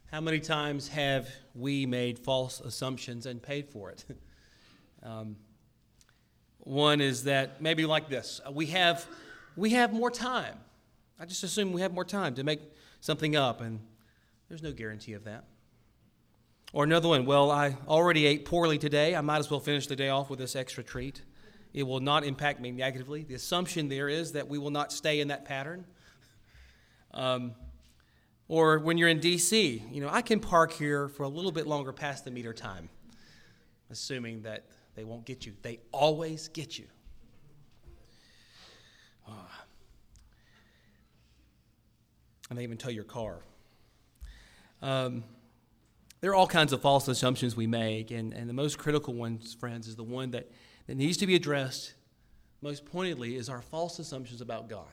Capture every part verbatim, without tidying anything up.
How many times have we made false assumptions and paid for it? um, one is that maybe like this. We have, we have more time. I just assume we have more time to make something up, and there's no guarantee of that. Or another one, well, I already ate poorly today. I might as well finish the day off with this extra treat. It will not impact me negatively. The assumption there is that we will not stay in that pattern. Um, or when you're in D C, you know, I can park here for a little bit longer past the meter time, assuming that they won't get you. They always get you. Oh. And they even tow your car. Um, there are all kinds of false assumptions we make, and, and the most critical one, friends, is the one that, that needs to be addressed most pointedly is our false assumptions about God.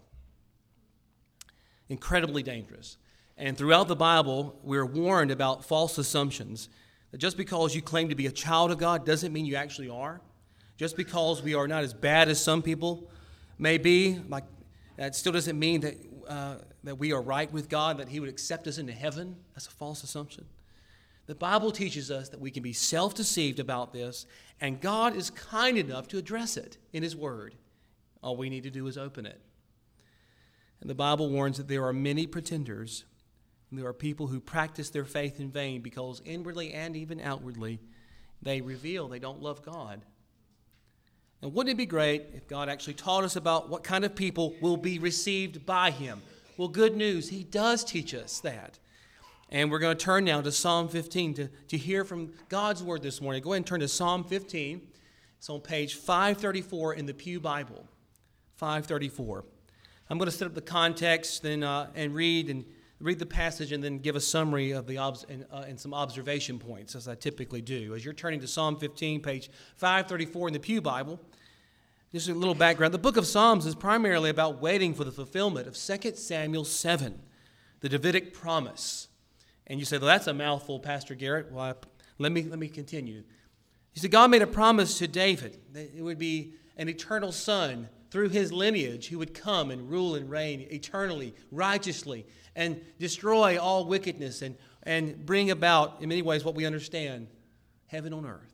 Incredibly dangerous. And throughout the Bible, we're warned about false assumptions. That just because you claim to be a child of God doesn't mean you actually are. Just because we are not as bad as some people may be, like that still doesn't mean that uh, that we are right with God, that He would accept us into heaven. That's a false assumption. The Bible teaches us that we can be self-deceived about this, and God is kind enough to address it in His Word. All we need to do is open it. And the Bible warns that there are many pretenders, and there are people who practice their faith in vain because inwardly and even outwardly they reveal they don't love God. And wouldn't it be great if God actually taught us about what kind of people will be received by Him? Well, good news, He does teach us that. And we're going to turn now to Psalm fifteen to, to hear from God's Word this morning. Go ahead and turn to Psalm fifteen. It's on page five thirty-four in the Pew Bible. five thirty-four. I'm going to set up the context then, uh, and read and read the passage and then give a summary of the obs- and, uh, and some observation points, as I typically do. As you're turning to Psalm fifteen, page five thirty-four in the Pew Bible, just a little background. The book of Psalms is primarily about waiting for the fulfillment of Second Samuel seven, the Davidic promise. And you say, well, that's a mouthful, Pastor Garrett. Well, I, let me let me continue. You see, God made a promise to David that it would be an eternal son through his lineage who would come and rule and reign eternally, righteously, and destroy all wickedness and, and bring about, in many ways, what we understand, heaven on earth.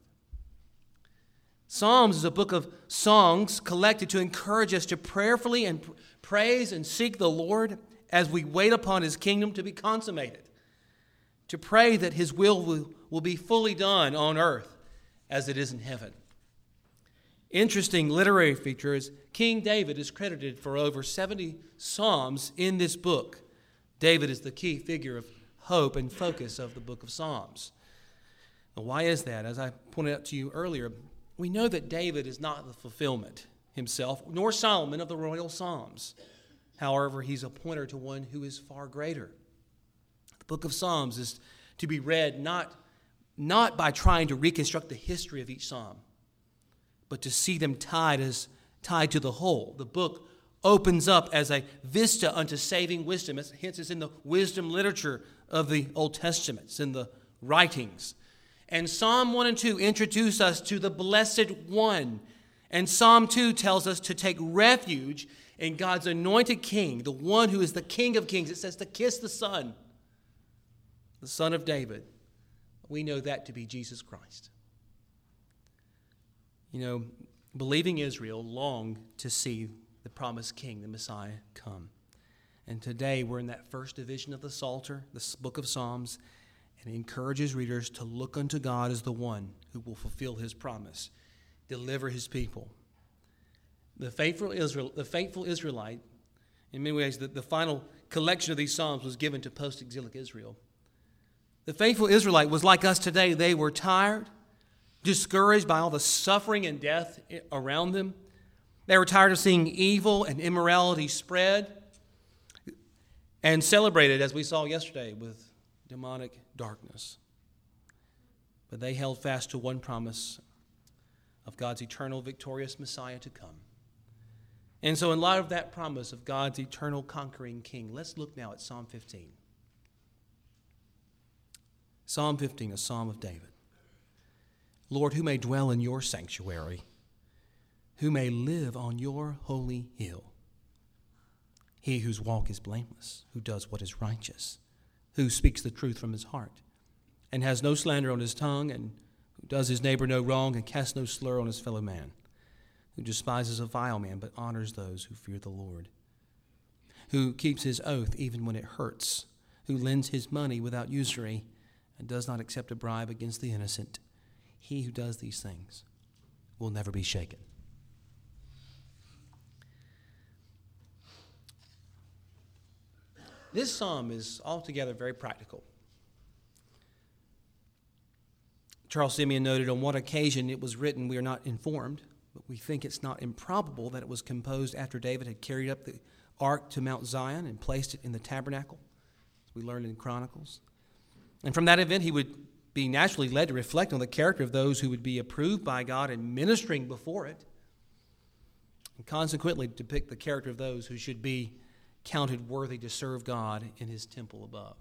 Psalms is a book of songs collected to encourage us to prayerfully and pr- praise and seek the Lord as we wait upon His kingdom to be consummated, to pray that His will will, will be fully done on earth as it is in heaven. Interesting literary feature is King David is credited for over seventy psalms in this book. David is the key figure of hope and focus of the book of Psalms. Now, why is that? As I pointed out to you earlier, we know that David is not the fulfillment himself, nor Solomon of the royal Psalms. However, he's a pointer to one who is far greater. The book of Psalms is to be read not, not by trying to reconstruct the history of each psalm, but to see them tied as tied to the whole. The book opens up as a vista unto saving wisdom. Hence, it's in the wisdom literature of the Old Testament. It's in the writings. And Psalm one and two introduce us to the Blessed One. And Psalm two tells us to take refuge in God's anointed King, the one who is the King of Kings. It says to kiss the Son, the Son of David. We know that to be Jesus Christ. You know, believing Israel longed to see the promised King, the Messiah, come. And today we're in that first division of the Psalter, the book of Psalms, and it encourages readers to look unto God as the one who will fulfill His promise, deliver His people. The faithful Israel, the faithful Israelite, in many ways, the, the final collection of these Psalms was given to post-exilic Israel. The faithful Israelite was like us today. They were tired, discouraged by all the suffering and death around them. They were tired of seeing evil and immorality spread and celebrated, as we saw yesterday, with demonic darkness. But they held fast to one promise of God's eternal victorious Messiah to come. And so in light of that promise of God's eternal conquering King, let's look now at Psalm fifteen. Psalm fifteen, a psalm of David. Lord, who may dwell in your sanctuary, who may live on your holy hill? He whose walk is blameless, who does what is righteous, who speaks the truth from his heart, and has no slander on his tongue, and who does his neighbor no wrong, and casts no slur on his fellow man, who despises a vile man, but honors those who fear the Lord, who keeps his oath even when it hurts, who lends his money without usury, and does not accept a bribe against the innocent. He who does these things will never be shaken. This psalm is altogether very practical. Charles Simeon noted on what occasion it was written, we are not informed, but we think it's not improbable that it was composed after David had carried up the ark to Mount Zion and placed it in the tabernacle, as we learned in Chronicles. And from that event, he would be naturally led to reflect on the character of those who would be approved by God and ministering before it, and consequently depict the character of those who should be counted worthy to serve God in his temple above.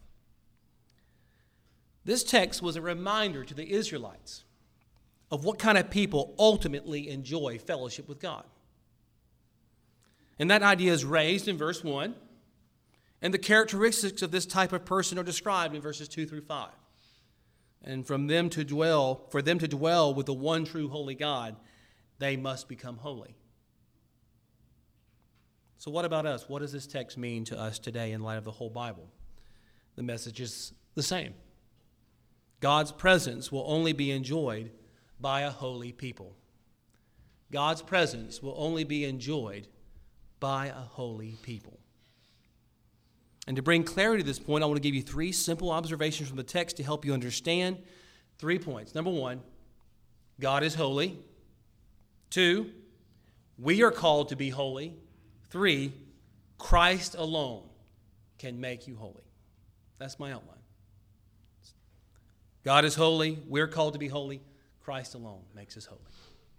This text was a reminder to the Israelites of what kind of people ultimately enjoy fellowship with God. And that idea is raised in verse one, and the characteristics of this type of person are described in verses two through five. And from them to dwell, for them to dwell with the one true holy God, they must become holy. So what about us? What does this text mean to us today in light of the whole Bible? The message is the same. God's presence will only be enjoyed by a holy people. God's presence will only be enjoyed by a holy people. And to bring clarity to this point, I want to give you three simple observations from the text to help you understand three points. Number one, God is holy. Two, we are called to be holy. Three, Christ alone can make you holy. That's my outline. God is holy. We're called to be holy. Christ alone makes us holy.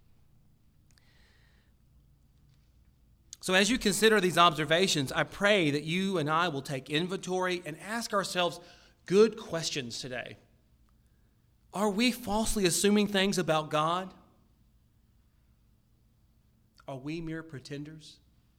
So as you consider these observations, I pray that you and I will take inventory and ask ourselves good questions today. Are we falsely assuming things about God? Are we mere pretenders?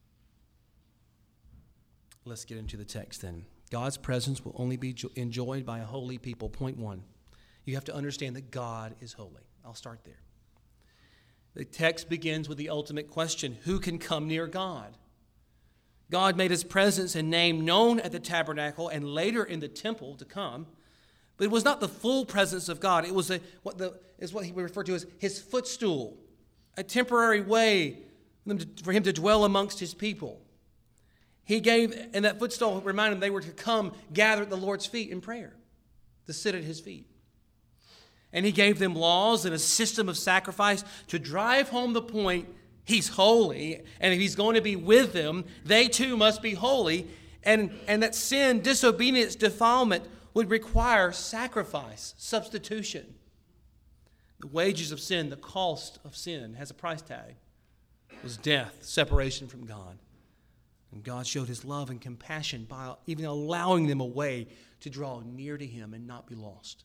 Let's get into the text then. God's presence will only be enjoyed by a holy people. Point one, you have to understand that God is holy. I'll start there. The text begins with the ultimate question, who can come near God? God made his presence and name known at the tabernacle and later in the temple to come, but it was not the full presence of God. It was a, what the, is what he would refer to as his footstool, a temporary way for him to dwell amongst his people. He gave, and that footstool reminded them they were to come gather at the Lord's feet in prayer, to sit at his feet. And he gave them laws and a system of sacrifice to drive home the point, he's holy, and if he's going to be with them, they too must be holy, and, and that sin, disobedience, defilement would require sacrifice, substitution. The wages of sin, the cost of sin, has a price tag. It was death, separation from God. And God showed his love and compassion by even allowing them a way to draw near to him and not be lost.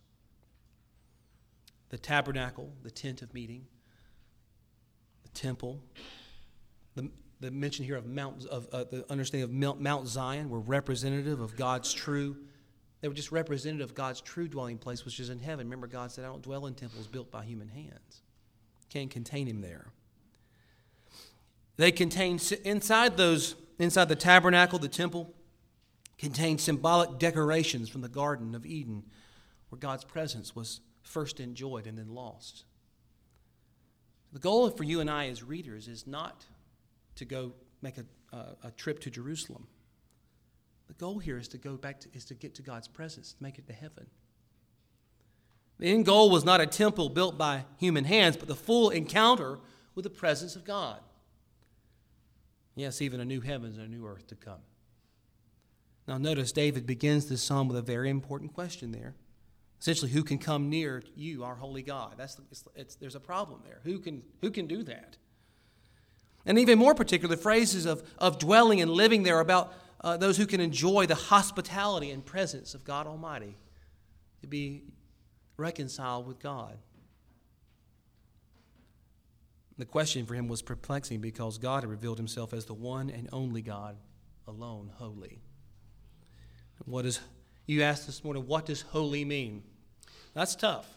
The tabernacle, the tent of meeting, the temple, the, the mention here of Mount, of uh, the understanding of Mount, Mount Zion were representative of God's true. They were just representative of God's true dwelling place, which is in heaven. Remember, God said, "I don't dwell in temples built by human hands." Can't contain him there. They contain inside those, inside the tabernacle, the temple, contained symbolic decorations from the Garden of Eden, where God's presence was first enjoyed and then lost. The goal for you and I as readers is not to go make a, a, a trip to Jerusalem. The goal here is to go back to, is to get to God's presence, to make it to heaven. The end goal was not a temple built by human hands, but the full encounter with the presence of God. Yes, even a new heavens and a new earth to come. Now notice David begins this psalm with a very important question there. Essentially, who can come near you, our holy God? That's it's, it's, there's a problem there. Who can who can do that? And even more particular, phrases of, of dwelling and living there about uh, those who can enjoy the hospitality and presence of God Almighty, to be reconciled with God. The question for him was perplexing because God had revealed himself as the one and only God, alone holy. What is You asked this morning, what does holy mean? That's tough.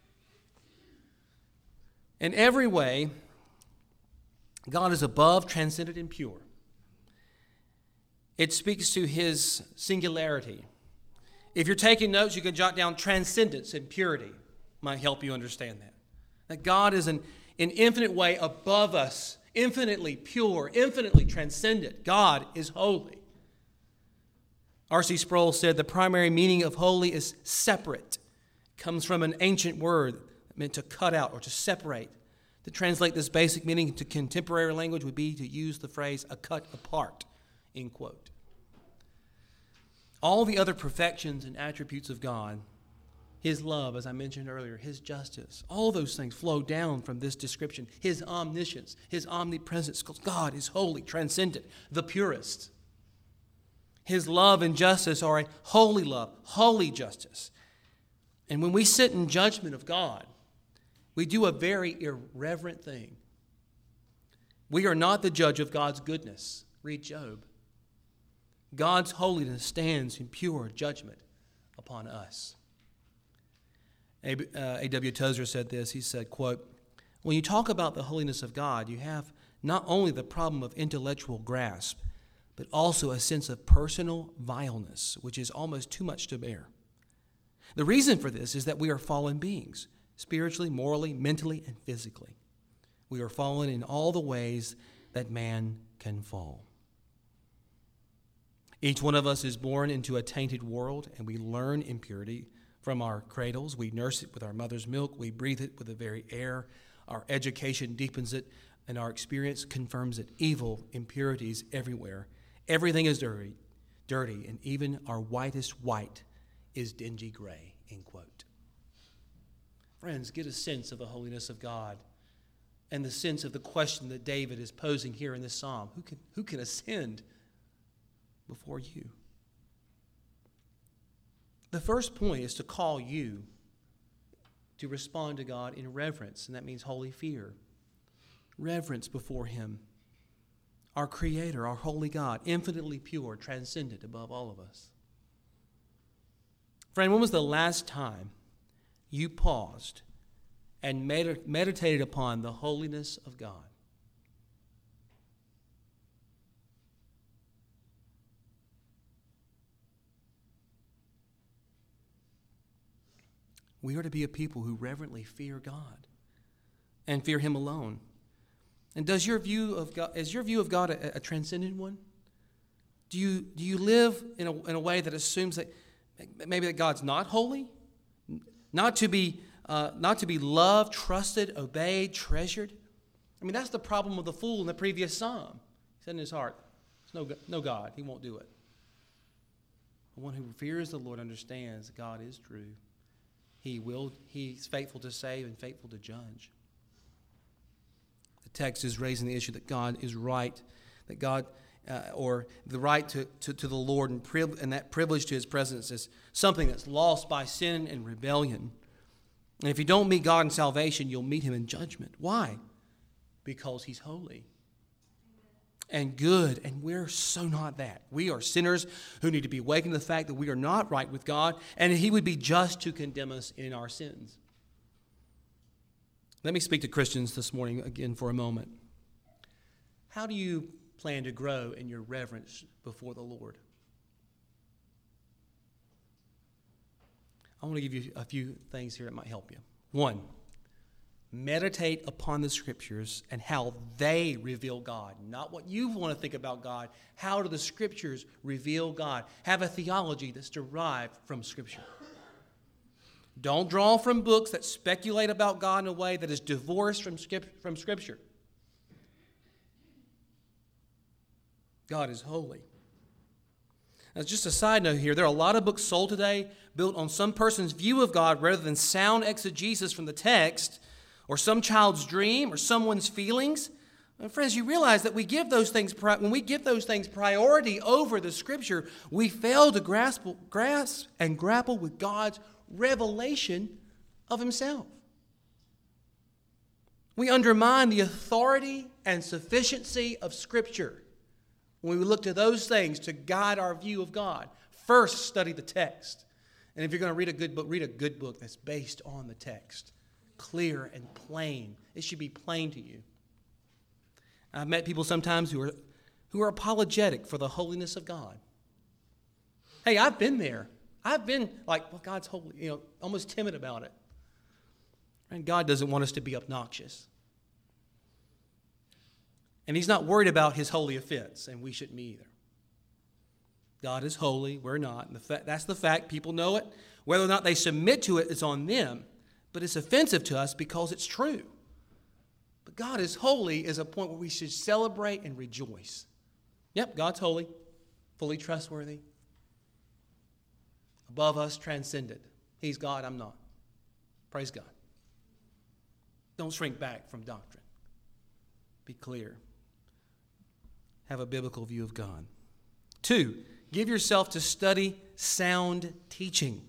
In every way, God is above, transcendent, and pure. It speaks to his singularity. If you're taking notes, you can jot down transcendence and purity. Might help you understand that. That God is in an infinite way above us, infinitely pure, infinitely transcendent. God is holy. R C Sproul said the primary meaning of holy is separate. It comes from an ancient word that meant to cut out or to separate. To translate this basic meaning into contemporary language would be to use the phrase a cut apart, end quote. All the other perfections and attributes of God, his love, as I mentioned earlier, his justice, all those things flow down from this description. His omniscience, his omnipresence, because God is holy, transcendent, the purest. His love and justice are a holy love, holy justice. And when we sit in judgment of God, we do a very irreverent thing. We are not the judge of God's goodness. Read Job. God's holiness stands in pure judgment upon us. A W Tozer said this. He said, quote, when you talk about the holiness of God, you have not only the problem of intellectual grasp, but also a sense of personal vileness, which is almost too much to bear. The reason for this is that we are fallen beings, spiritually, morally, mentally, and physically. We are fallen in all the ways that man can fall. Each one of us is born into a tainted world, and we learn impurity from our cradles. We nurse it with our mother's milk. We breathe it with the very air. Our education deepens it, and our experience confirms it. Evil, impurities everywhere. Everything is dirty, dirty, and even our whitest white is dingy gray, end quote. Friends, get a sense of the holiness of God and the sense of the question that David is posing here in this psalm. Who can, who can ascend before you? The first point is to call you to respond to God in reverence, and that means holy fear. Reverence before him, our Creator, our holy God, infinitely pure, transcendent above all of us. Friend, when was the last time you paused and med- meditated upon the holiness of God? We are to be a people who reverently fear God and fear him alone. And does your view of God, is your view of God a, a transcendent one? Do you, do you live in a, in a way that assumes that maybe that God's not holy? Not to be, uh, not to be loved, trusted, obeyed, treasured? I mean, that's the problem of the fool in the previous psalm. He said in his heart, there's no, no God. He won't do it. The one who fears the Lord understands that God is true. He will, he's faithful to save and faithful to judge. The text is raising the issue that God is right, that God, uh, or the right to, to, to the Lord and, priv- and that privilege to his presence is something that's lost by sin and rebellion. And if you don't meet God in salvation, you'll meet him in judgment. Why? Because he's holy and good, and we're so not that. We are sinners who need to be awakened to the fact that we are not right with God, and he would be just to condemn us in our sins. Let me speak to Christians this morning again for a moment. How do you plan to grow in your reverence before the Lord? I want to give you a few things here that might help you. One, meditate upon the Scriptures and how they reveal God. Not what you want to think about God. How do the Scriptures reveal God? Have a theology that's derived from Scripture. Don't draw from books that speculate about God in a way that is divorced from from Scripture. God is holy. Now, just a side note here, there are a lot of books sold today built on some person's view of God rather than sound exegesis from the text, or some child's dream, or someone's feelings. And friends, you realize that we give those things, when we give those things priority over the Scripture, we fail to grasp, grasp and grapple with God's revelation of himself. We undermine the authority and sufficiency of Scripture when we look to those things to guide our view of God. First, study the text. And if you're going to read a good book, read a good book that's based on the text. Clear and plain. It should be plain to you. I've met people sometimes who are, who are apologetic for the holiness of God. Hey, I've been there. I've been like, well, God's holy, you know, almost timid about it. And God doesn't want us to be obnoxious. And he's not worried about his holy offense, and we shouldn't be either. God is holy, we're not. And the fa- that's the fact. People know it. Whether or not they submit to it, it's on them. But it's offensive to us because it's true. But God is holy is a point where we should celebrate and rejoice. Yep, God's holy, fully trustworthy, above us, transcendent. He's God, I'm not. Praise God. Don't shrink back from doctrine. Be clear. Have a biblical view of God. Two, give yourself to study sound teaching.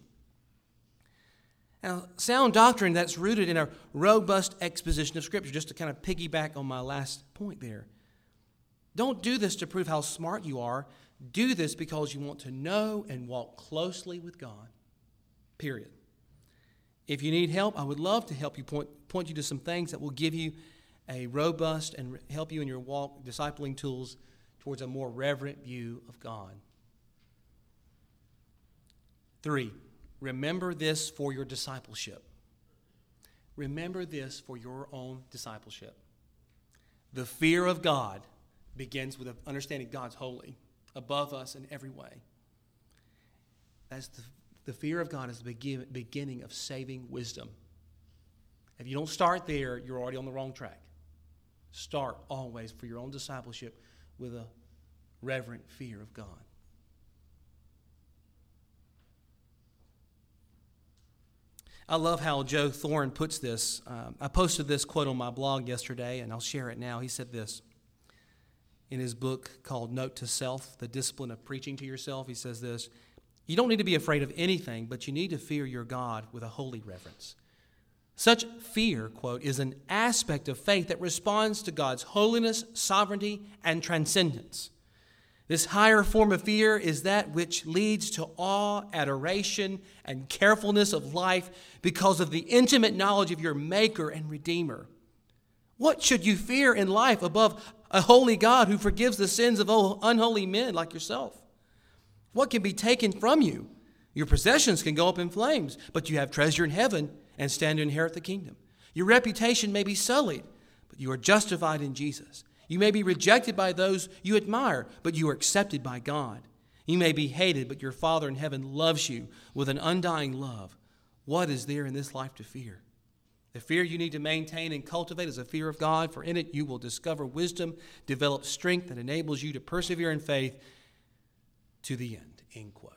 Now, sound doctrine that's rooted in a robust exposition of Scripture, just to kind of piggyback on my last point there. Don't do this to prove how smart you are. Do this because you want to know and walk closely with God. Period. If you need help, I would love to help you point, point you to some things that will give you a robust and help you in your walk, discipling tools towards a more reverent view of God. Three, remember this for your discipleship. Remember this for your own discipleship. The fear of God begins with understanding God's holy, above us in every way. That's the, the fear of God is the begin, beginning of saving wisdom. If you don't start there, you're already on the wrong track. Start always for your own discipleship with a reverent fear of God. I love how Joe Thorne puts this. Um, I posted this quote on my blog yesterday, and I'll share it now. He said this in his book called Note to Self, The Discipline of Preaching to Yourself. He says this: you don't need to be afraid of anything, but you need to fear your God with a holy reverence. Such fear, quote, is an aspect of faith that responds to God's holiness, sovereignty, and transcendence. This higher form of fear is that which leads to awe, adoration, and carefulness of life because of the intimate knowledge of your Maker and Redeemer. What should you fear in life above a holy God who forgives the sins of unholy men like yourself? What can be taken from you? Your possessions can go up in flames, but you have treasure in heaven and stand to inherit the kingdom. Your reputation may be sullied, but you are justified in Jesus. You may be rejected by those you admire, but you are accepted by God. You may be hated, but your Father in heaven loves you with an undying love. What is there in this life to fear? The fear you need to maintain and cultivate is a fear of God, for in it you will discover wisdom, develop strength that enables you to persevere in faith to the end. End quote.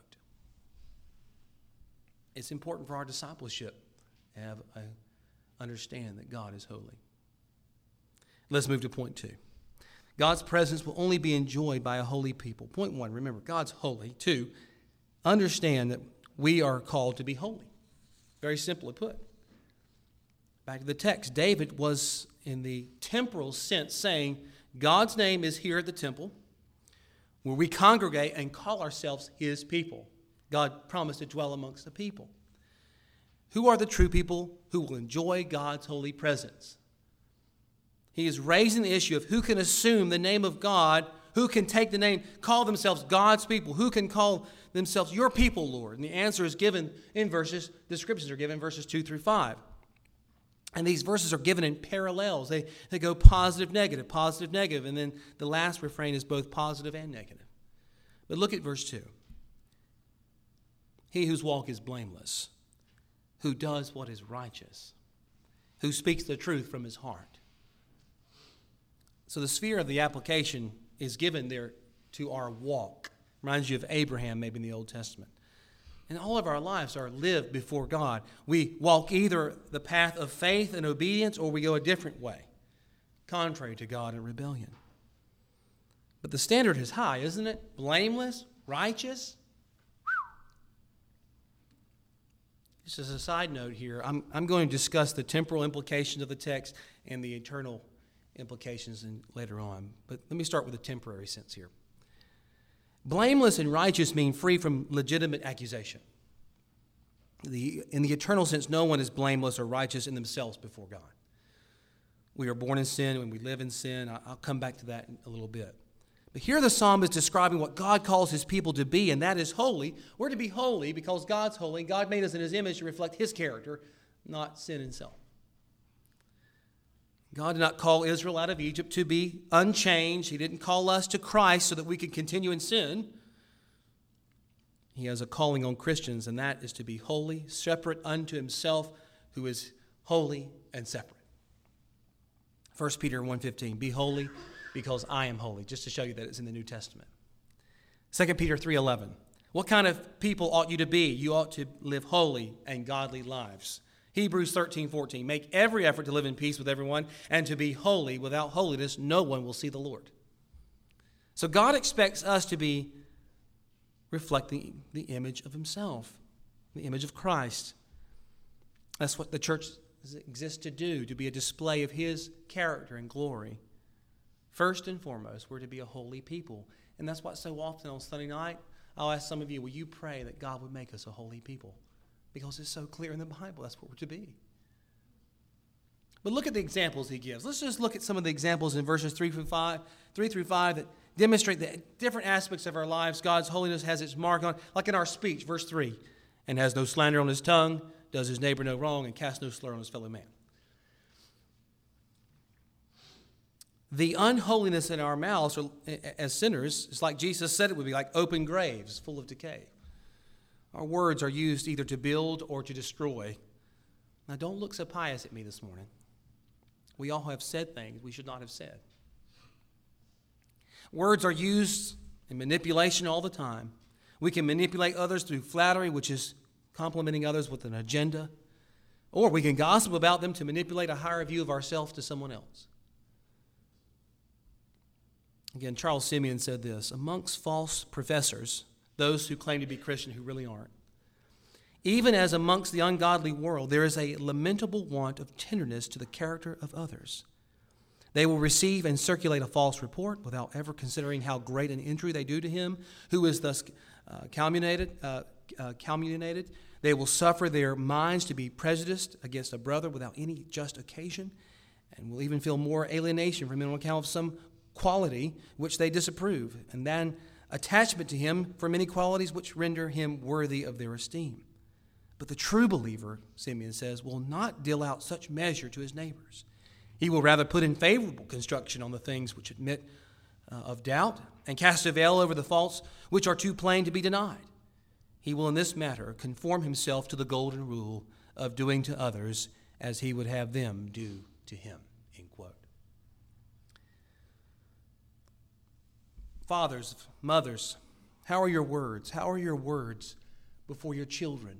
It's important for our discipleship to have a, understand that God is holy. Let's move to point two. God's presence will only be enjoyed by a holy people. Point one, remember, God's holy. Two, understand that we are called to be holy. Very simply put. Back to the text, David was in the temporal sense saying, God's name is here at the temple where we congregate and call ourselves his people. God promised to dwell amongst the people. Who are the true people who will enjoy God's holy presence? He is raising the issue of who can assume the name of God, who can take the name, call themselves God's people, who can call themselves your people, Lord. And the answer is given in verses, the descriptions are given in verses two through five. And these verses are given in parallels. They, they go positive, negative, positive, negative. And then the last refrain is both positive and negative. But look at verse two. He whose walk is blameless, who does what is righteous, who speaks the truth from his heart. So the sphere of the application is given there to our walk. Reminds you of Abraham maybe in the Old Testament. And all of our lives are lived before God. We walk either the path of faith and obedience or we go a different way, contrary to God and rebellion. But the standard is high, isn't it? Blameless, righteous. Just as a side note here, I'm, I'm going to discuss the temporal implications of the text and the eternal implications in, later on. But let me start with the temporary sense here. Blameless and righteous mean free from legitimate accusation. The, in the eternal sense, no one is blameless or righteous in themselves before God. We are born in sin and we live in sin. I'll come back to that in a little bit. But here the psalm is describing what God calls his people to be, and that is holy. We're to be holy because God's holy. God made us in his image to reflect his character, not sin itself. God did not call Israel out of Egypt to be unchanged. He didn't call us to Christ so that we could continue in sin. He has a calling on Christians, and that is to be holy, separate unto himself, who is holy and separate. First Peter one fifteen, be holy because I am holy, just to show you that it's in the New Testament. Second Peter three eleven, what kind of people ought you to be? You ought to live holy and godly lives. Hebrews thirteen fourteen, make every effort to live in peace with everyone and to be holy. Without holiness, no one will see the Lord. So God expects us to be reflecting the image of himself, the image of Christ. That's what the church exists to do, to be a display of his character and glory. First and foremost, we're to be a holy people. And that's why so often on Sunday night, I'll ask some of you, will you pray that God would make us a holy people? Because it's so clear in the Bible, that's what we're to be. But look at the examples he gives. Let's just look at some of the examples in verses three through five, three through five that demonstrate the different aspects of our lives God's holiness has its mark on. Like in our speech, verse three, and has no slander on his tongue, does his neighbor no wrong, and casts no slur on his fellow man. The unholiness in our mouths as sinners is like Jesus said it would be, like open graves full of decay. Our words are used either to build or to destroy. Now, don't look so pious at me this morning. We all have said things we should not have said. Words are used in manipulation all the time. We can manipulate others through flattery, which is complimenting others with an agenda. Or we can gossip about them to manipulate a higher view of ourselves to someone else. Again, Charles Simeon said this, amongst false professors, those who claim to be Christian who really aren't, even as amongst the ungodly world, there is a lamentable want of tenderness to the character of others. They will receive and circulate a false report without ever considering how great an injury they do to him who is thus uh, calumniated, uh, uh, calumniated. They will suffer their minds to be prejudiced against a brother without any just occasion, and will even feel more alienation from him on account of some quality which they disapprove, and then attachment to him for many qualities which render him worthy of their esteem. But the true believer, Simeon says, will not deal out such measure to his neighbors. He will rather put in favorable construction on the things which admit uh, of doubt, and cast a veil over the faults which are too plain to be denied. He will in this matter conform himself to the golden rule of doing to others as he would have them do to him. End quote. Fathers, mothers, how are your words? How are your words before your children?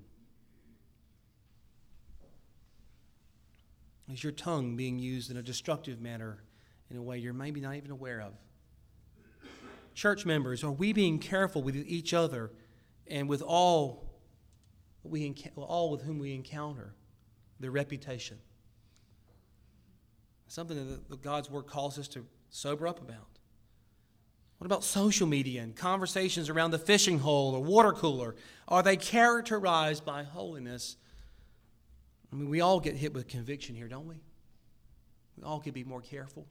Is your tongue being used in a destructive manner in a way you're maybe not even aware of? Church members, are we being careful with each other and with all we all with whom we encounter, their reputation? Something that God's Word calls us to sober up about. What about social media and conversations around the fishing hole or water cooler? Are they characterized by holiness? I mean, we all get hit with conviction here, don't we? We all could be more careful.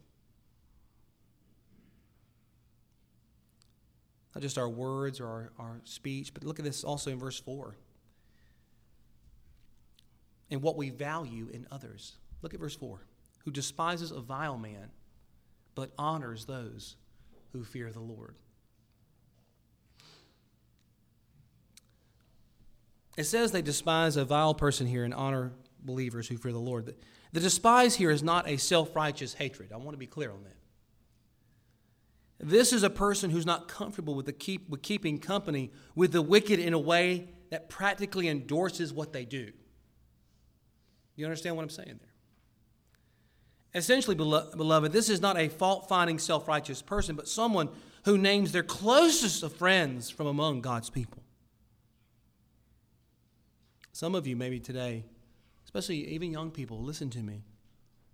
Not just our words or our, our speech, but look at this also in verse four. And what we value in others. Look at verse four. Who despises a vile man, but honors those who fear the Lord. It says they despise a vile person here and honor believers who fear the Lord. The, the despise here is not a self-righteous hatred. I want to be clear on that. This is a person who's not comfortable with, the keep, with keeping company with the wicked in a way that practically endorses what they do. You understand what I'm saying there? Essentially, beloved, this is not a fault-finding, self-righteous person, but someone who names their closest of friends from among God's people. Some of you maybe today, especially even young people, listen to me.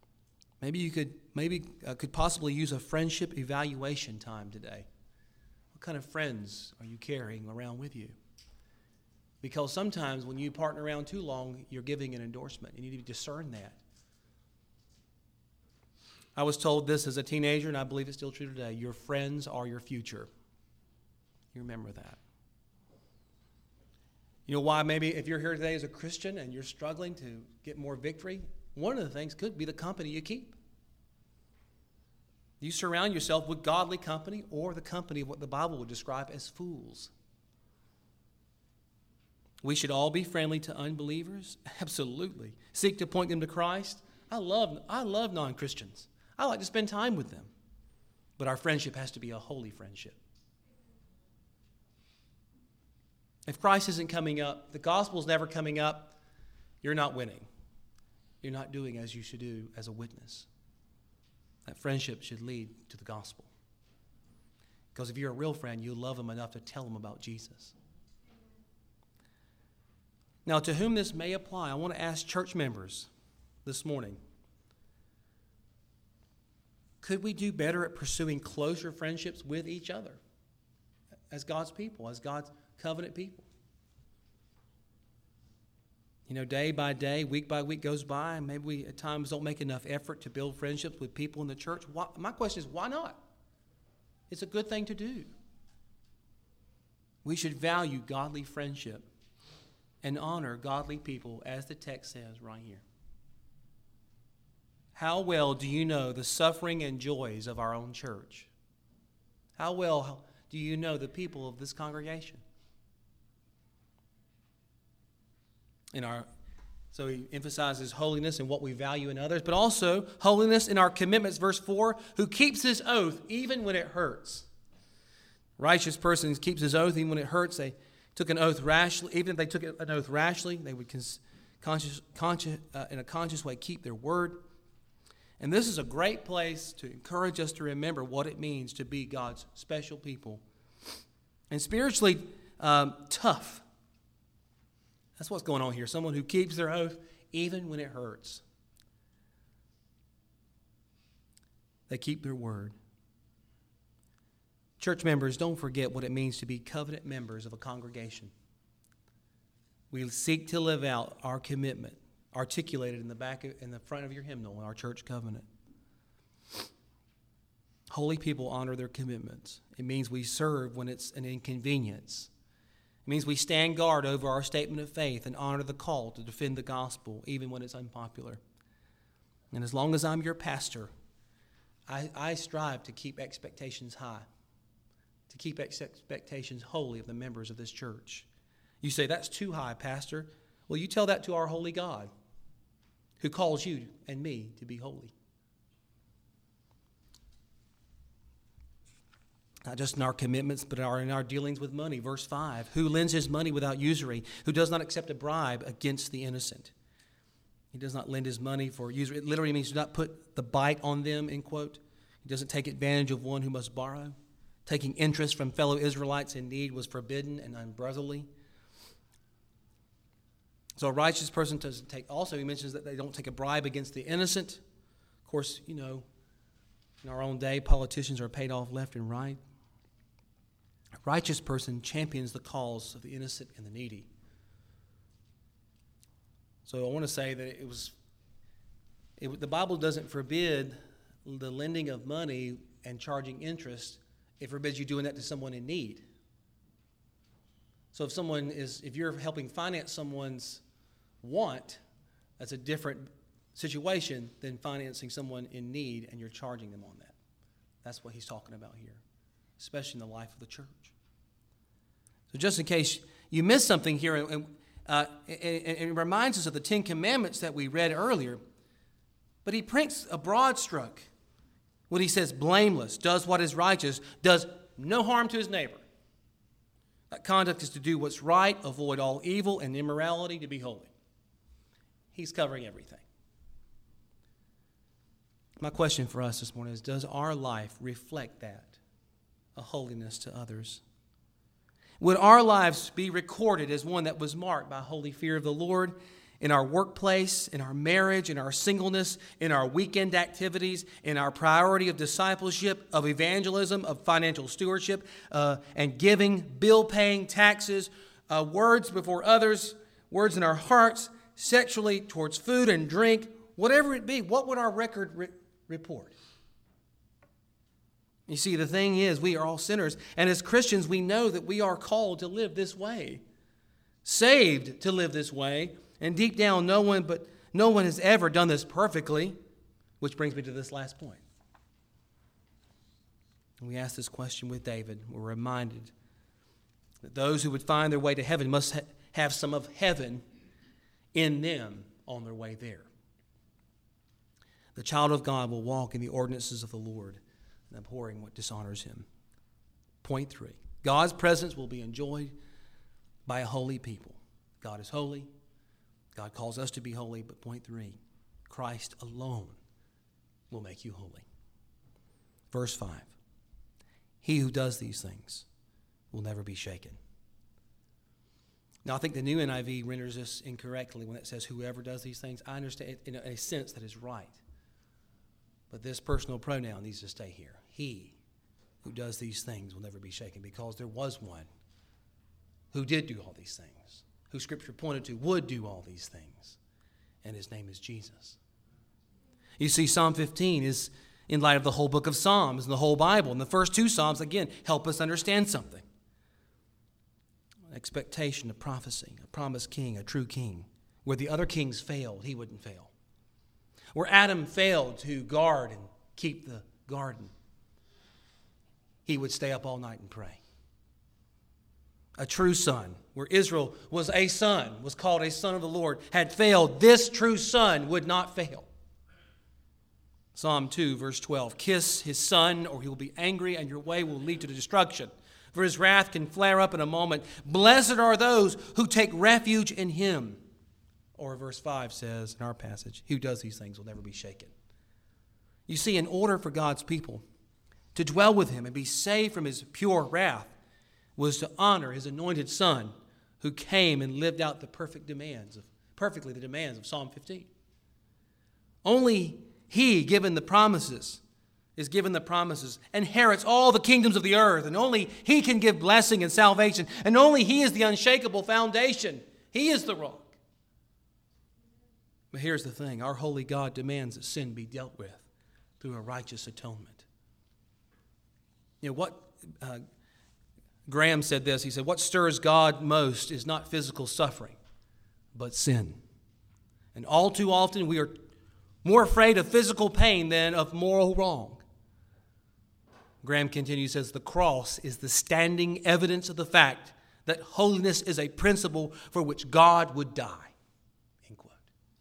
Maybe you could maybe uh, could possibly use a friendship evaluation time today. What kind of friends are you carrying around with you? Because sometimes when you partner around too long, you're giving an endorsement. You need to discern that. I was told this as a teenager, and I believe it's still true today. Your friends are your future. You remember that. You know why maybe if you're here today as a Christian and you're struggling to get more victory, one of the things could be the company you keep. You surround yourself with godly company or the company of what the Bible would describe as fools. We should all be friendly to unbelievers. Absolutely. Seek to point them to Christ. I love, I love non-Christians. I like to spend time with them. But our friendship has to be a holy friendship. If Christ isn't coming up, the gospel's never coming up, you're not winning. You're not doing as you should do as a witness. That friendship should lead to the gospel. Because if you're a real friend, you love them enough to tell them about Jesus. Now, to whom this may apply, I want to ask church members this morning, could we do better at pursuing closer friendships with each other as God's people, as God's covenant people? You know, day by day, week by week goes by, and maybe we at times don't make enough effort to build friendships with people in the church. Why, my question is, why not? It's a good thing to do. We should value godly friendship and honor godly people, as the text says right here. How well do you know the suffering and joys of our own church? How well do you know the people of this congregation? In our, so he emphasizes holiness and what we value in others, but also holiness in our commitments. Verse four, who keeps his oath even when it hurts. Righteous person keeps his oath even when it hurts. They took an oath rashly. Even if they took an oath rashly, they would cons- conscious, conscious, uh, in a conscious way keep their word. And this is a great place to encourage us to remember what it means to be God's special people. And spiritually um, tough. That's what's going on here. Someone who keeps their oath even when it hurts. They keep their word. Church members, don't forget what it means to be covenant members of a congregation. We seek to live out our commitment, articulated in the back, of, in the front of your hymnal in our church covenant. Holy people honor their commitments. It means we serve when it's an inconvenience. It means we stand guard over our statement of faith and honor the call to defend the gospel, even when it's unpopular. And as long as I'm your pastor, I, I strive to keep expectations high, to keep expectations holy of the members of this church. You say, that's too high, Pastor. Well, you tell that to our holy God, who calls you and me to be holy. Not just in our commitments, but in our dealings with money. Verse five, who lends his money without usury, who does not accept a bribe against the innocent. He does not lend his money for usury. It literally means do not put the bite on them, end quote. He doesn't take advantage of one who must borrow. Taking interest from fellow Israelites in need was forbidden and unbrotherly. So a righteous person doesn't take, also he mentions that they don't take a bribe against the innocent. Of course, you know, in our own day, politicians are paid off left and right. A righteous person champions the cause of the innocent and the needy. So I want to say that it was, it, the Bible doesn't forbid the lending of money and charging interest. It forbids you doing that to someone in need. So if someone is, if you're helping finance someone's want, that's a different situation than financing someone in need and you're charging them on that. That's what he's talking about here, especially in the life of the church. So just in case you missed something here, and, uh, and, and it reminds us of the Ten Commandments that we read earlier, but he prints a broad stroke when he says blameless, does what is righteous, does no harm to his neighbor. That conduct is to do what's right, avoid all evil and immorality, to be holy. He's covering everything. My question for us this morning is, does our life reflect that, a holiness to others? Would our lives be recorded as one that was marked by holy fear of the Lord in our workplace, in our marriage, in our singleness, in our weekend activities, in our priority of discipleship, of evangelism, of financial stewardship, uh, and giving, bill paying, taxes, uh, words before others, words in our hearts, sexually, towards food and drink, whatever it be, what would our record re- report? You see, the thing is, we are all sinners, and as Christians, we know that we are called to live this way, saved to live this way. And deep down, no one but no one has ever done this perfectly, which brings me to this last point. We ask this question with David. We're reminded that those who would find their way to heaven must ha- have some of heaven in them on their way there. The child of God will walk in the ordinances of the Lord and abhorring what dishonors him. Point three, God's presence will be enjoyed by a holy people. God is holy. God calls us to be holy, but point three, Christ alone will make you holy. Verse five, he who does these things will never be shaken. Now, I think the new N I V renders this incorrectly when it says whoever does these things. I understand it in a sense that is right. But this personal pronoun needs to stay here. He who does these things will never be shaken, because there was one who did do all these things, who Scripture pointed to would do all these things, and his name is Jesus. You see, Psalm fifteen is in light of the whole book of Psalms and the whole Bible. And the first two Psalms, again, help us understand something. An expectation, a prophecy, a promised king, a true king. Where the other kings failed, he wouldn't fail. Where Adam failed to guard and keep the garden, he would stay up all night and pray. A true son, where Israel was a son, was called a son of the Lord, had failed, this true son would not fail. Psalm two, verse twelve, kiss his son, or he will be angry, and your way will lead to destruction. For his wrath can flare up in a moment. Blessed are those who take refuge in him. Or verse five says in our passage, who does these things will never be shaken. You see, in order for God's people to dwell with him and be saved from his pure wrath, was to honor his anointed son, who came and lived out the perfect demands of perfectly the demands of Psalm fifteen. Only he, given the promises, is given the promises, inherits all the kingdoms of the earth, and only he can give blessing and salvation, and only he is the unshakable foundation. He is the rock. But here's the thing, our holy God demands that sin be dealt with through a righteous atonement. You know what? Uh, Graham said this. He said, what stirs God most is not physical suffering, but sin. And all too often we are more afraid of physical pain than of moral wrong. Graham continues, says, the cross is the standing evidence of the fact that holiness is a principle for which God would die. End quote.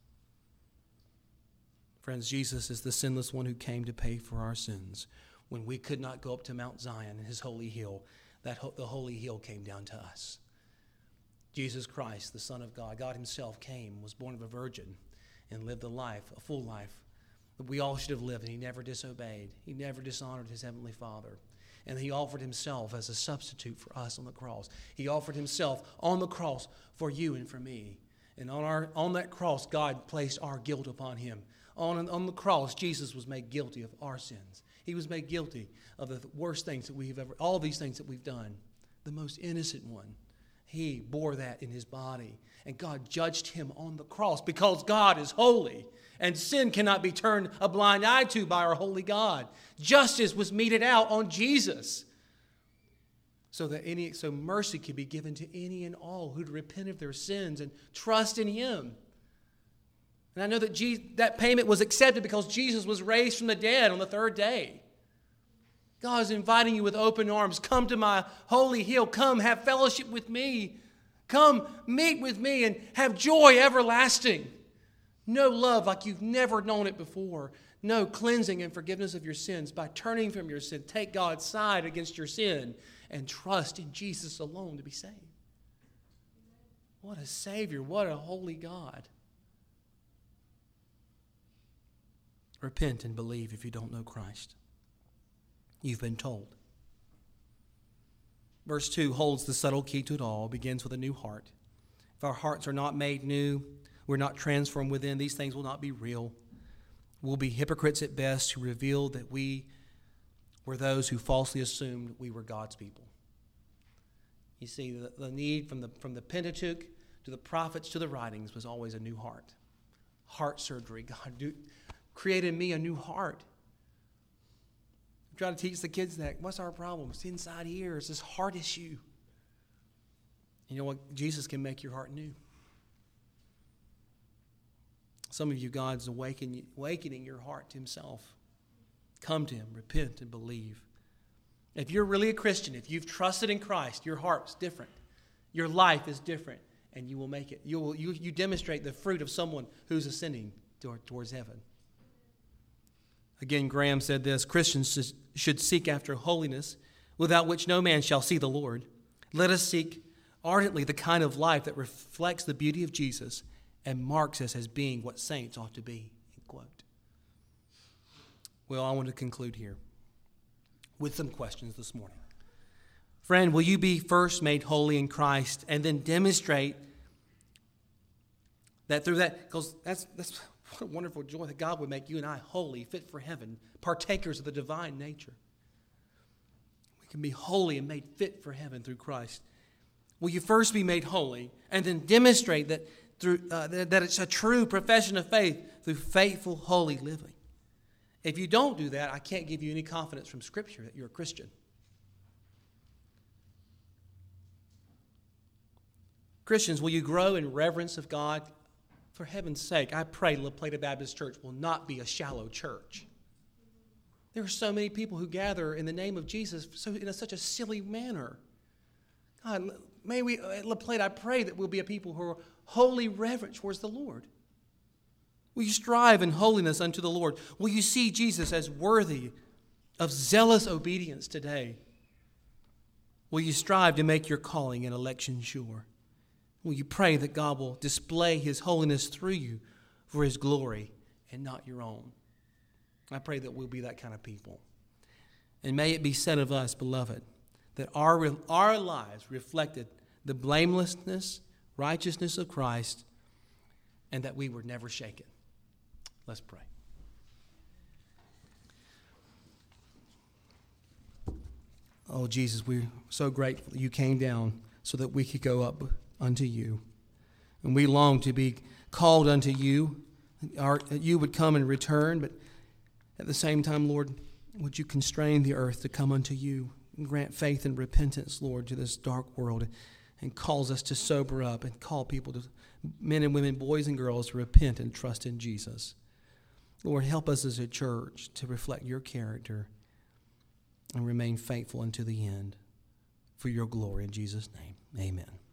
Friends, Jesus is the sinless one who came to pay for our sins. When we could not go up to Mount Zion and his holy hill, that ho- the holy hill came down to us. Jesus Christ, the Son of God, God himself came, was born of a virgin, and lived a life, a full life, that we all should have lived, and he never disobeyed. He never dishonored his heavenly Father. And he offered himself as a substitute for us on the cross. He offered himself on the cross for you and for me. And on our on that cross, God placed our guilt upon him. On, on the cross, Jesus was made guilty of our sins. He was made guilty of the worst things that we've ever, all these things that we've done. The most innocent one. He bore that in his body. And God judged him on the cross because God is holy. And sin cannot be turned a blind eye to by our holy God. Justice was meted out on Jesus. So that any, so mercy could be given to any and all who'd repent of their sins and trust in him. And I know that Jesus, that payment was accepted because Jesus was raised from the dead on the third day. God is inviting you with open arms. Come to my holy hill. Come have fellowship with me. Come meet with me and have joy everlasting. No love like you've never known it before. No cleansing and forgiveness of your sins by turning from your sin. Take God's side against your sin and trust in Jesus alone to be saved. What a Savior. What a holy God. Repent and believe if you don't know Christ. You've been told. Verse two holds the subtle key to it all, begins with a new heart. If our hearts are not made new, we're not transformed within, these things will not be real. We'll be hypocrites at best who reveal that we were those who falsely assumed we were God's people. You see, the, the need from the, from the Pentateuch to the prophets to the writings was always a new heart. Heart surgery. God do, created me a new heart. We try to teach the kids that. What's our problem? It's inside here. It's this heart issue. You know what? Jesus can make your heart new. Some of you, God's awakening, awakening your heart to himself. Come to him, repent, and believe. If you're really a Christian, if you've trusted in Christ, your heart's different. Your life is different, and you will make it. You will, you, you demonstrate the fruit of someone who's ascending toward, towards heaven. Again, Graham said this, Christians should seek after holiness, without which no man shall see the Lord. Let us seek ardently the kind of life that reflects the beauty of Jesus and marks us as being what saints ought to be. End quote. Well, I want to conclude here with some questions this morning. Friend, will you be first made holy in Christ and then demonstrate that through that, because that's, that's what a wonderful joy that God would make you and I holy, fit for heaven, partakers of the divine nature. We can be holy and made fit for heaven through Christ. Will you first be made holy and then demonstrate that through uh, that, that it's a true profession of faith through faithful, holy living? If you don't do that, I can't give you any confidence from Scripture that you're a Christian. Christians, will you grow in reverence of God? For heaven's sake, I pray La Plata Baptist Church will not be a shallow church. There are so many people who gather in the name of Jesus so in a, such a silly manner. God, may we, at La Plata, I pray that we'll be a people who are wholly reverent towards the Lord. Will you strive in holiness unto the Lord? Will you see Jesus as worthy of zealous obedience today? Will you strive to make your calling and election sure? Will you pray that God will display his holiness through you for his glory and not your own? I pray that we'll be that kind of people. And may it be said of us, beloved, that our, our lives reflected the blamelessness, righteousness of Christ, and that we were never shaken. Let's pray. Oh, Jesus, we're so grateful that you came down so that we could go up unto you. And we long to be called unto you. Our, you would come and return, but at the same time, Lord, would you constrain the earth to come unto you and grant faith and repentance, Lord, to this dark world, and cause us to sober up and call people, to men and women, boys and girls, to repent and trust in Jesus. Lord, help us as a church to reflect your character and remain faithful unto the end for your glory. In Jesus' name, amen.